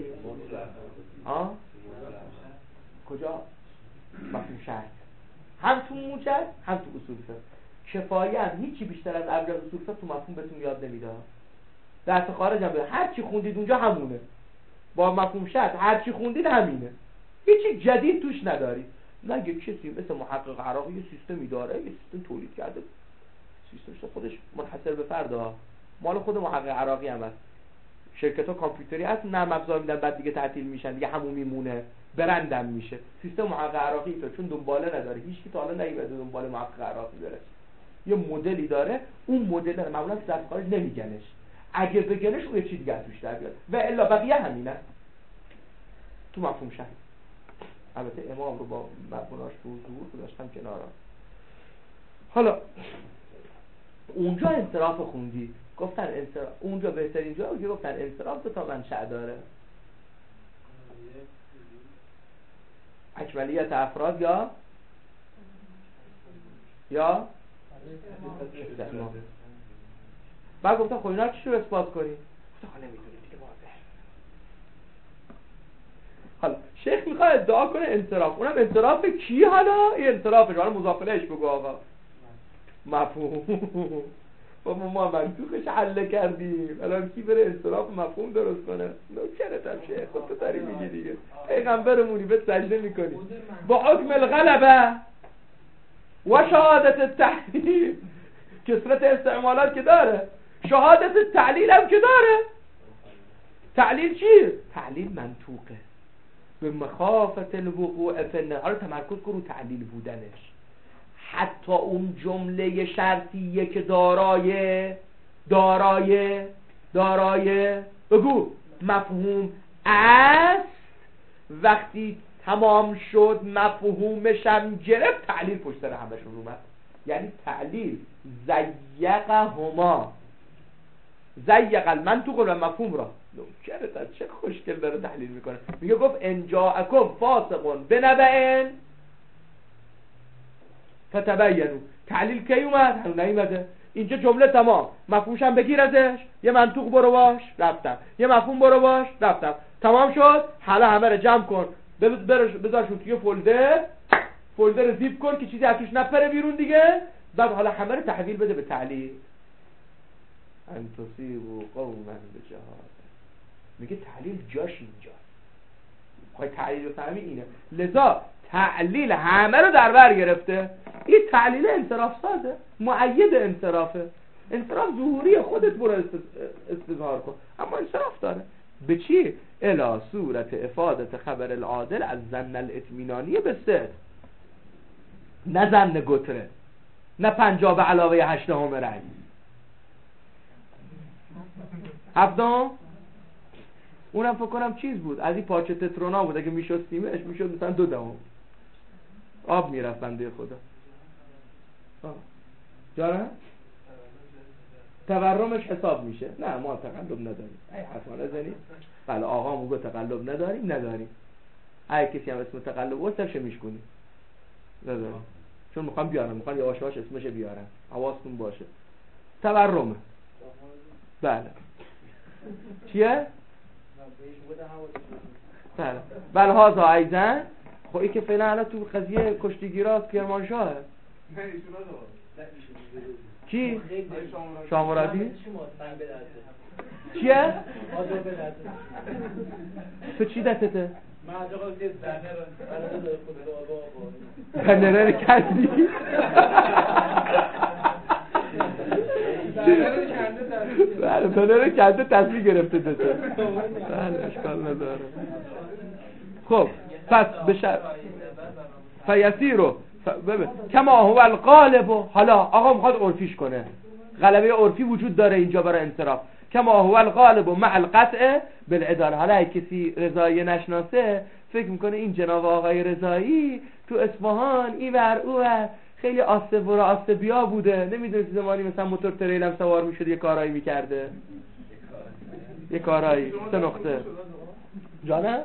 کجا؟ مفهوم شرط، هم تو موجد هم تو اصول فقه. کفایه هم هیچی بیشتر از ابجد اصول فقه تو مفهوم بهتون یاد نمیده. درس خارج هم بده هر چی خوندید اونجا همونه. با مفهوم شرط هر چی خوندید همینه، هیچی جدید توش ندارید. مگه کسی مثل محقق عراقی یه سیستمی داره، یه سیستم تولید کرده، سیستمش خودش منحصر به فرده، مال خود محقق عراقی هم هست. شرکت‌ها کامپیوتری هست نرم افزار میدن بعد دیگه تعطیل میشن دیگه، همون میمونه، برندم میشه. سیستم محقق عراقی تو چون دنباله نداره، هیچ کی تا حالا نیومده دنبال محقق عراقی بره. یه مدلی داره، اون مدل معمولا درس خارج نمیگنش، اگه بگنش اون یه چیز دیگه توش در بیاد و الا بقیه همینه تو مفهوم شرط. البته امام رو با مبناش تو ظهور گذاشتم کنارا. حالا اونجا انصراف خوندی، گفتن انصراف اونجا بهترین جا بود، گفتن انصراف دو تا منشأ داره، اکمالیت افراد یا استثناء. بعد گفتن خب اینا چی رو اثبات کنی؟ گفتن خب نمیدونیم دیگه واضحه. حالا شیخ میخواد ادعا کنه انصراف، اونم انصراف کی؟ حالا این انصرافش حالا مضاف الیهش بگو آقا مفهوم. ما منطوقش حل کردیم، الان کی بره انصراف مفهوم درست کنه؟ نوکرت هم شیخ، خود تو داری میگی دیگه، پیغمبرمونی به سجده میکنی با حکم الغلبه و شهادت التحلیل. کثرت استعمالات که داره، شهادت التعلیل هم که داره. تعلیل چیه؟ تعلیل منطوقه به مخافت الوقوع فی النهار. تمرکز کن رو تعلیل بودنش. حتی اون جمله شرطیه که دارای بگو مفهوم است، وقتی تمام شد مفهومش هم گرفت، تعلیل پشت سر همشون اومد. یعنی تعلیل زیق المنطق و مفهوم را. نوکرت چه خوشگل داره تحلیل میکنه. میگه گفت ان جاءکم فاسق بنبأ فتبینوا. تعلیل کی اومد؟ هنوز نیومده. اینجا جمله تمام، مفهومش هم بگیر ازش، یه منطوق برو باش رفتم، یه مفهوم برو باش رفتم، تمام شد. حالا همه رو جمع کن بذارشون توی فولدر زیپ کن که چیزی از توش نپره بیرون دیگه. بعد حالا همه رو تحویل بده به تعلیل. ان تصیبوا قوما بجهاله. میگه تعلیل جاش اینجاست. خواهی تعلیل رو فهمی اینه. لذا تعلیل همه رو در بر گرفته. این تعلیل انصراف سازه، مؤید انصرافه. انصراف ظهوری خودت برو استظهار کن، اما انصراف داره. به چی؟ الی صورت افادت خبر العادل از ظن الاطمینانی به صدق، نه ظن گتره، نه 50 به علاوه 8 رنگ. هفتم اونم فکر کنم چیز بود، از این پارچه تترونا بود، اگه میشستیمش میشد مثلا 2 دهم آب میرفت بنده خدا. جاره؟ تورمش حساب میشه. نه ما تقلب نداریم. ای حسنا نزنی؟ بله آقا موگه تقلب نداریم. ای کسی هم اسم تقلب و سرش میشکنی نداریم، چون میخوام بیارم، میخوام یه آشواش اسمش بیارم، حواستون باشه. تورمه بله چیه؟ بله هازا ایزن. خب این که فعلا الان تو قضیه کشتیگیرا کرمانشاهه. کی؟ شامرادی؟ چیه؟ تو چی دستته؟ بنره کندی؟ بله بنره کنده تصویر گرفته دسته. بله اشکال نداره. خب پس بشه فیسیرو ببین کما هو الغالب. حالا آقا میخواد عرفیش کنه، غلبه عرفی وجود داره اینجا برای انصراف. کما هو الغالب مع القطع بالعداله. حالا کسی رضایی نشناسه فکر میکنه این جناب آقای رضایی تو اصفهان اینور اونور خیلی آسب و آسبیا بوده، نمیدونه زمانی مثلا موتور تریل هم سوار میشد یه کارایی میکرده، یه کارایی 3 نقطه جانه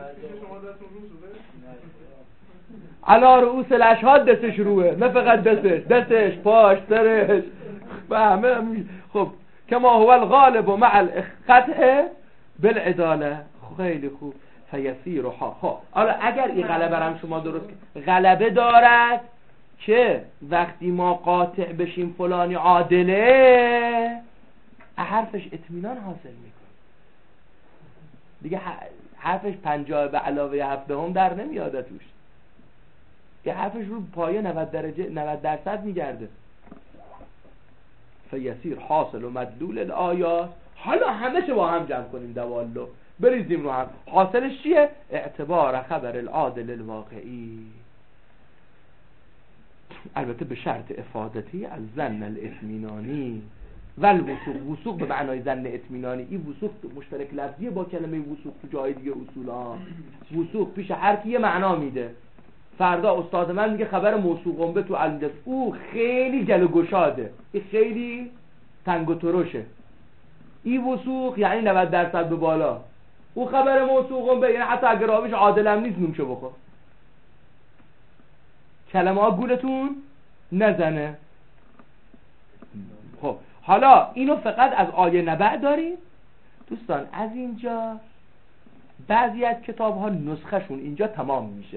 علا رؤوس الاشهاد دستش روه، نه فقط دستش پاش سرش فهمه. خب کما هو الغالب مع القطع بالعداله. خیلی خوب. فیسیر ها. خب حالا اگر این غلبه هم شما درست غلبه دارد که وقتی ما قاطع بشیم فلانی عادله، حرفش اطمینان حاصل میکنه دیگه، حرفش 50 به علاوه 7 در نمیاده توش، یه حرفش رو پایه 90% میگرده. فیسیر حاصل و مدلول الآیات. حالا همه چه با هم جمع کنیم دوالو بریزیم رو هم. حاصلش چیه؟ اعتبار خبر العادل الواقعی، البته به شرط افادتی از ظن الاطمینانی و الوثوق. وثوق به معنای ظن اطمینانی. این وثوق مشترک لفظیه با کلمه وثوق تو جای دیگه اصولا. وثوق پیش هر کی یه معنا میده. فردا استاد من میگه خبر موثوقم به تو علم او خیلی گل و گشاده، این خیلی تنگ و ترشه. این وثوق یعنی 90% به بالا. او خبر موثوقم به یعنی حتی اگر راویش عادل هم نیست نونشو بخور. کلمه ها گولتون نزنه. خب حالا اینو فقط از آیه نبع داریم دوستان. از اینجا بعضی از کتاب ها نسخهشون اینجا تمام میشه،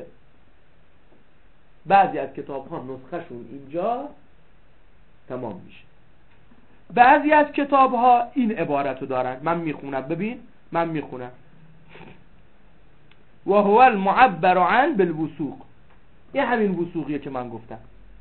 بعضی از کتاب ها نسخهشون اینجا تمام میشه، بعضی از کتاب ها این عبارتو دارن. من میخونم، ببین من میخونم. و هو المعبر عن بالوثوق. این همین وثوقیه که من گفتم.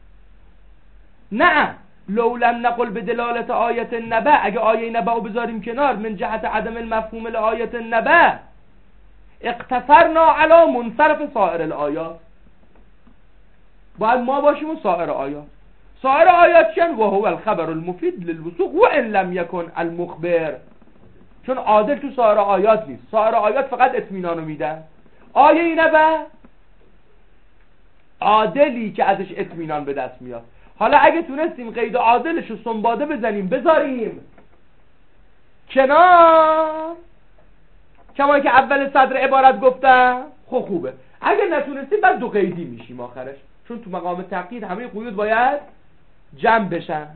نه لو لم نقل به دلالت آیت النبع، اگه آیه نبع رو بذاریم کنار، من جهت عدم المفهوم لآیت النبع اقتصرنا علی منصرف سایر الآیات. باید ما باشیم و سایر آیات. سایر آیات چن؟ و هو الخبر المفید للوثوق و ان لم یکن المخبر. چون عادل تو سایر آیات نیست، سایر آیات فقط اطمینانو میدن. آیه نبع عادلی که ازش اطمینان به دست میاد. حالا اگه تونستیم قید عادلش رو سنباده بزنیم بذاریم کنار، کما که اول صدر عبارت گفتم، خب خوبه. اگه نتونستیم بعد 2 قیدی میشیم آخرش، چون تو مقام تقیید همه قیود باید جمع بشن.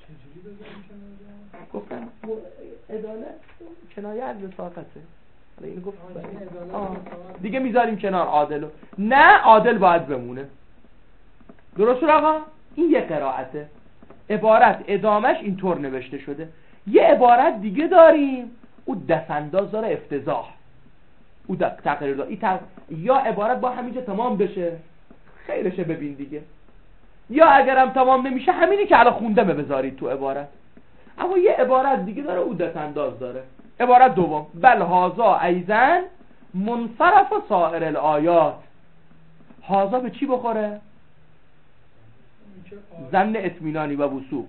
گفتم عدالت کنایه از وساقته. حالا اینو گفت دیگه میذاریم کنار عادلو. نه عادل باید بمونه. درست شد آقا؟ این یه قرائته. عبارت ادامش اینطور نوشته شده. یه عبارت دیگه داریم او دستانداز داره افتضاح، او تقریر داره. یا عبارت با همینجا تمام بشه خیرشه ببین دیگه، یا اگرم تمام نمیشه همینی که الان خوندمه بذارید تو عبارت. اما یه عبارت دیگه داره او دستانداز داره. عبارت دوم بل هازا ایزن منصرف سایر الآیات. هازا به چی بخوره؟ ظن اطمینانی و وثوق.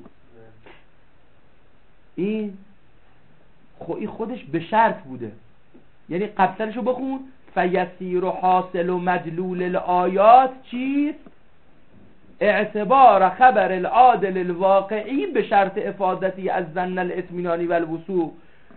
این خودش به شرط بوده، یعنی قبلشو بخون. فیسیر و حاصل و مدلول الآیات چیست؟ اعتبار خبر العادل الواقعی به شرط افادتی از ظن الاطمینانی و الوثوق.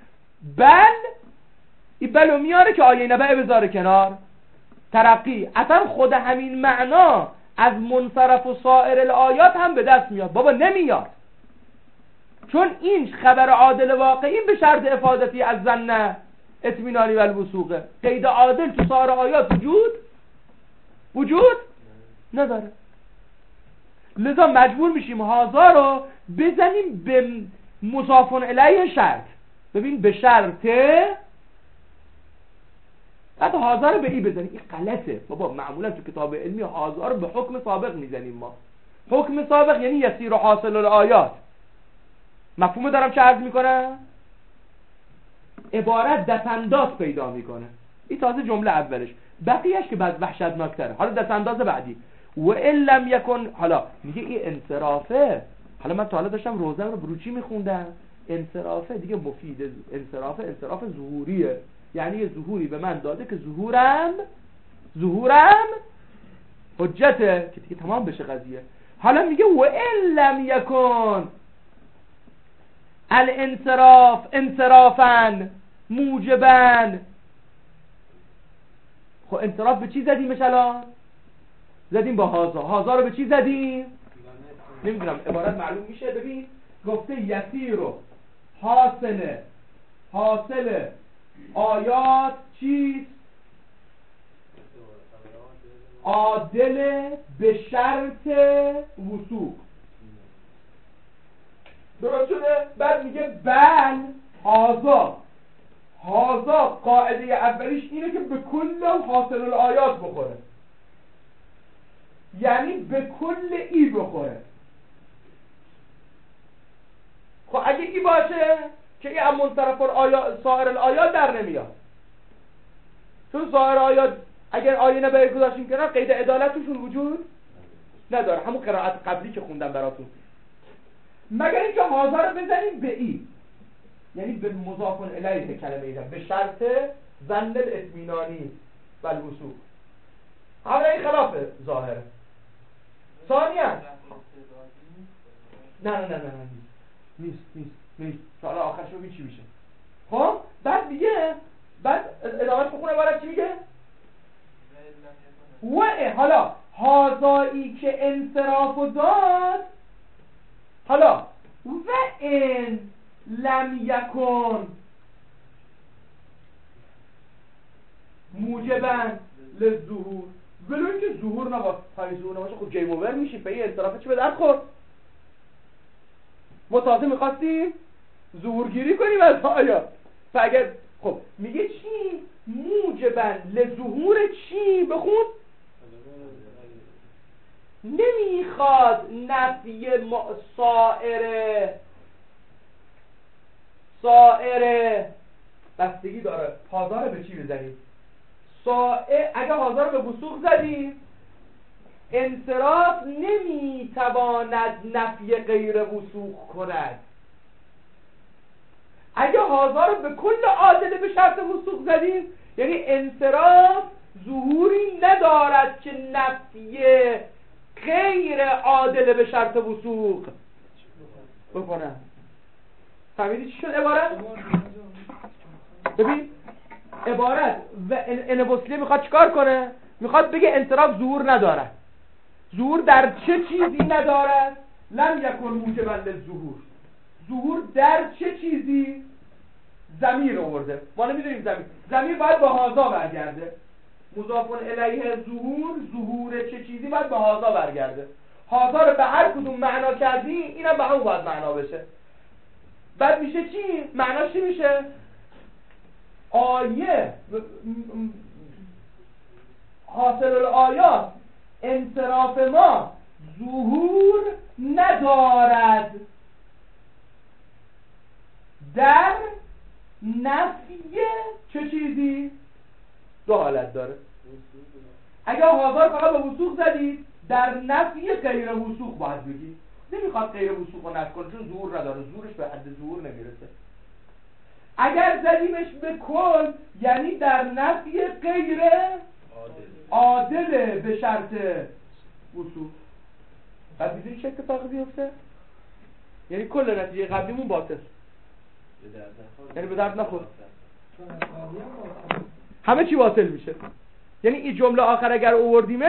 این بلو میاره که آیه نبع بذاره کنار. ترقی اصلا خود همین معنا از منصرف و سایر الآیات هم به دست میاد. بابا نمیاد، چون این خبر عادل واقعی به شرط افادتی از ظن اطمینانی و الوثوقه. قید عادل تو سایر آیات وجود نداره. لذا مجبور میشیم هازا رو بزنیم به مضاف الیه شرط. ببین به شرط، بعد هازا رو به ای بزنیم. این غلطه بابا. معمولا تو کتاب علمی هازا رو به حکم سابق میزنیم ما. حکم سابق یعنی یسیر و حاصل الآیات. مفهوم دارم چه عرض میکنم؟ عبارت دستانداز پیدا میکنه. این تازه جمله اولش، بقیهش که بعد وحشتناکتره. حالا دستانداز بعدی و ان لم یکن، حالا میگه این انصرافه. حالا من تا حالا داشتم روزن رو بروچی میخوندم. انصرافه دیگه مفید. انصراف ظهوریه، یعنی یه ظهوری به من داده که ظهورم حجته که دیگه تمام بشه قضیه. حالا میگه و ان لم یکن الانصراف انصرافا موجبا. خب انصراف به چی زدیمش الان؟ زدیم با هازا رو به چی زدیم؟ نمیدونم عبارت معلوم میشه. ببین گفته یسیر و حاصل آیات چیست؟ عادل به شرط وثوق. درست شده؟ بعد میگه بل هازا قاعده اولیش اینه که به کل حاصل الآیات بخوره، یعنی به کل ای بخوره. خب اگه ای باشه که ای هم منصرف سایر الآیات در نمیاد، چون سایر آیات اگر آیه نباید گذاشتیم کنار قید عدالت توشون وجود نداره. همون قرائت قبلی که خوندم براتون. مگر اینکه هازا رو بزنیم به ای، یعنی به مضاف الیه کلمه اینا، به شرط ظن الاطمینانی و الوثوق. حالا این خلاف ظاهره. ثانیاً نه نیست. سوال آخرش ببین چی میشه. خب بعد ادامهش بخونه عبارت چی میگه؟ حالا هازایی که انصراف داد، حالا و ان لم یکن موجبا للظهور، ولو اینکه ظهور نباشه خب گیم اوور میشی. به این انصرافه چی به در خورد؟ ما تازه میخواستیم ظهورگیری کنیم از آیا. فاگر خب میگه چی؟ موجبا لظهور چی؟ بخون. نمیخواد نفی سائر بستگی داره. هازار به چی بزنیم؟ اگه هازار به وثوق زدیم انصراف نمیتواند نفی غیر وثوق کند. اگه هازار به کل عادل به شرط وثوق زدیم یعنی انصراف ظهوری ندارد که نفی غیر عادل به شرط وثوق بکنه. فهمیدی چی شد عبارت؟ ببین عبارت و ان بوسلی میخواد چیکار کنه؟ میخواد بگه انصراف ظهور ندارد. ظهور در چه چیزی ندارد؟ لم یکن موجبا للظهور. ظهور در چه چیزی؟ ضمیر آورده. ما نمیدونیم ضمیر باید به هازا برگرده. مضاف الیه ظهور چه چیزی باید به هازا برگرده. هازا رو به هر کدوم معنا کردی اینم به همون باید معنا بشه. بعد میشه چی؟ معناش چی میشه؟ آیه حاصل الآیات انصراف ما ظهور ندارد در نفی چه چیزی؟ دو حالت داره. اگه هازار فقط به وثوق زدید در نفی غیر وثوق باید بگید. نمیخواد غیر وثوق رو نفی کنه چون ظهور نداره، ظهورش به حد ظهور نمیرسه. اگر زدیمش به کل یعنی در نفی غیر عادل به شرط وثوق. بعد میدونی چه اتفاقی بیفته؟ یعنی کل نتیجه قبلیمون باطل، یعنی به درد نخور، همه چی باطل میشه. یعنی این جمله آخر اگر آوردیمش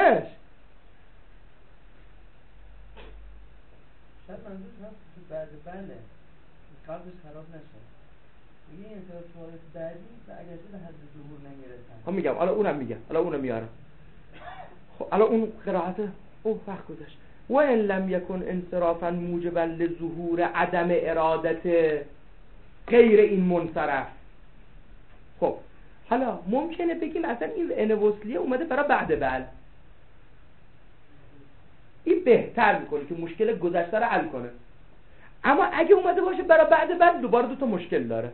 شاید منظور بعد بله قبلش خراب نشه. این انصراف شواهد بعدی و اگرچه به حد ظهور نمیرسن. خب میگم حالا اونم میارم. خب الان اون قرائت وقت گذشت. و ان لم یکن انصرافا موجبا لظهور عدم ارادت غیر این منصرف. خب حالا ممکنه بگیم اصلا این ان وصلیه اومده برای بعد بل. این بهتر میکنه که مشکل گذشته رو حل کنه. اما اگه اومده باشه برای بعد بل دوباره دو تا مشکل داره.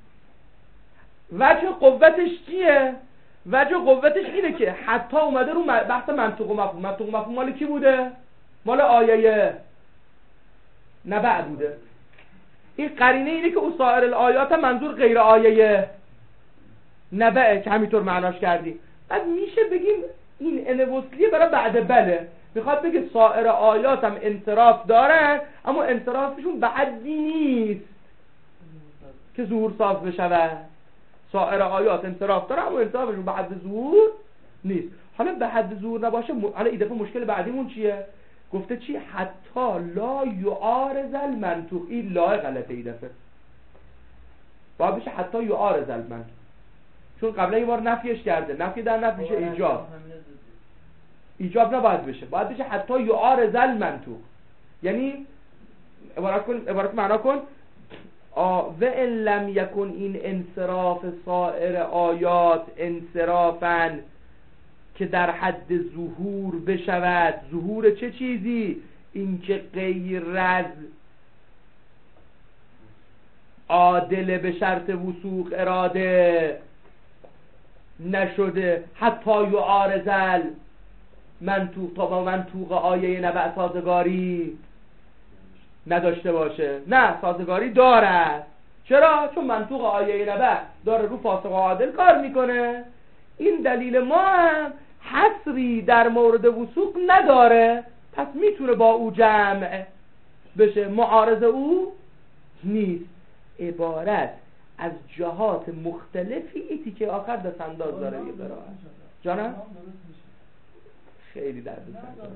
وجه قوتش چیه؟ وجه قوتش اینه که حتی اومده رو بحث منطق و مفهوم. منطق و مفهوم مال کی بوده؟ مال آیه نبع بوده. این قرینه اینه که سایر الآیات منظور غیر آیه نبعه که همینطور معناش کردیم. بعد میشه بگیم این ان وصلیه برای بعد بله. میخواد بگه سایر آیات هم انصراف دارن اما انصرافشون به حدی نیست که ظهور ساز بشود. سایر آیات انصراف دارن اما انصرافشون به حد ظهور نیست. حالا به حد ظهور نباشه حالا این دفعه مشکل بعدیمون چیه؟ گفته چی؟ حتی لا یعارض المنطوق. این لا غلطه این دفعه باید بشه حتی یعارض المنطوق، چون قبلا یه بار نفیش کرده. نفی در نفی میشه ایجاب نباید بشه، باید بشه حتی یعارض المنطوق. یعنی عبارت معنا کن و ان لم یکن این انصراف سایر آیات انصرافن که در حد ظهور بشود. ظهور چه چیزی؟ این که غیر از عادل به شرط وثوق اراده نشده حتی یعارض منطوق تا با منطوق آیه نبع سازگاری نداشته باشه. نه، سازگاری دارد. چرا؟ چون منطوق آیه نبع داره رو فاسق و عادل کار میکنه. این دلیل ما هم حصری در مورد وثوق نداره، پس میتونه با او جمع بشه. معارض او نیست. عبارت از جهات مختلفی ایتی که آخر دست انداز داره یه قرائت. جانم؟ خیلی درد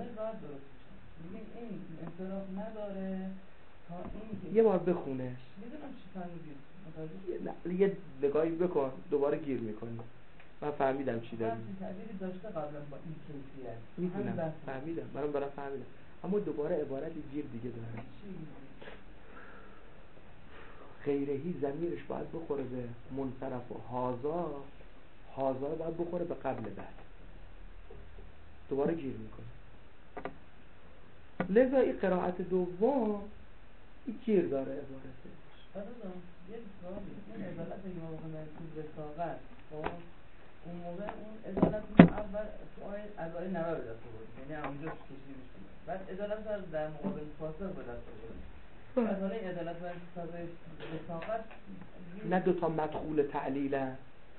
یه بار بخونه یه نگاهی بکن دوباره گیر میکنی. من فهمیدم چی داری تعبیری داشته قبلا با این کیفیت میدونم، فهمیدم، منم برام فهمیدم، اما دوباره عبارت گیر دیگه داره. غیرهی ضمیرش باید بخوره به منصرف و هازا باید بخوره به قبل بعد. دوباره گیر میکنه. لذا این قرائت دوم این گیر داره عبارتش. یک سوالی، این عدالت امام خمینی به ساغر اون موقع اون عدالت اول تو آیه 90 به دست آورد، یعنی اونجا کشیده میشه. بعد عدالت در مقابل فاسق به دست آورد. بعد حالا این عدالت بر به ساغر نه دوتا مدخول تعلیلن،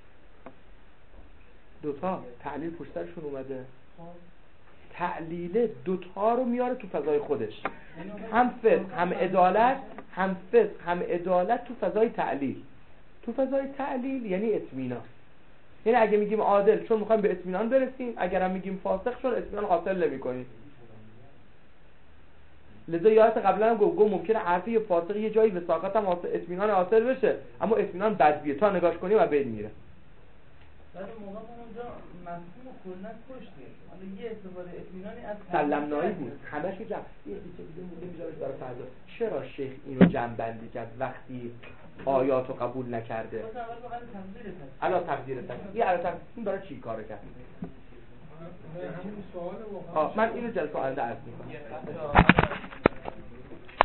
دوتا تعلیل پشترشون اومده. تعلیل دوتا رو میاره تو فضای خودش، هم فقه هم عدالت، هم فقه هم عدالت تو فضای تعلیل. تو فضای تعلیل یعنی اطمینان. یعنی اگه میگیم عادل چون میخوایم به اطمینان برسیم، اگر هم میگیم فاسق چون اطمینان حاصل نمی‌کنیم. لذا یادت قبلا هم گفت ممکنه حرفی فاسق یه جایی وساقت هم اطمینان حاصل بشه اما اطمینان بدبیه تا نگاش کنیم و بین میره. بعد موقع اونجا مفهوم کلا کشتیم. حالا یه استفاده اطمینانی از سلمنایی بود. همش که یه چیزی میذاره برای فردا. چرا شیخ اینو جمع بندی کرد وقتی آیاتو قبول نکرده؟ الان تقدیر این برای چی کار کرد؟ همین سوال واقعا من اینو جلسه آینده عرض می‌کنم.